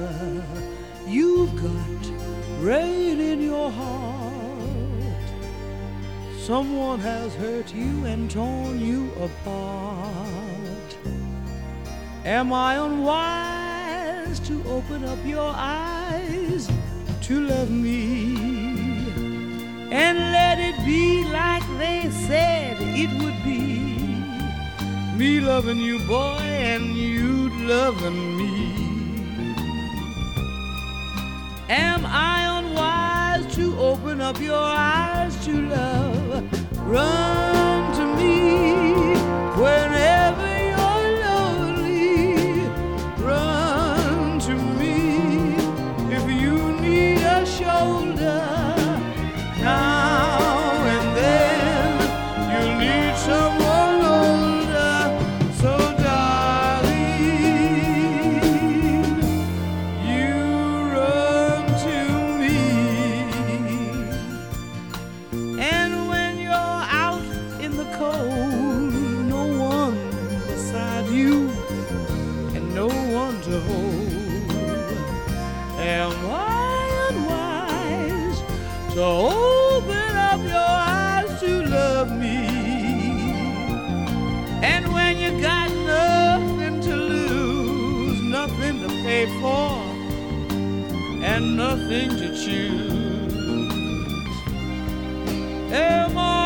You've got rain in your heart. Someone has hurt you and torn you apart. Am I unwise to open up your eyes to love me and let it be like they said it would be? Me loving you, boy, and you loving me. Am I unwise to open up your eyes to love? Run to me whenever you're lonely. Run to me if you need a shoulder. Now and then you'll need someone older. So darling, you run to me. And when you're out in the cold, no one beside you and no one to hold. Am I unwise to open up your eyes to love me? And when you got nothing to lose, nothing to pay for, and nothing to choose, am I